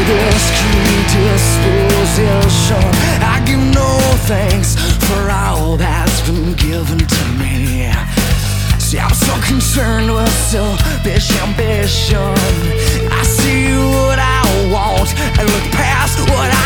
this predisposition. I give no thanks for all that's been given to me. See, I'm so concerned with selfish ambition. I see what I want and look past what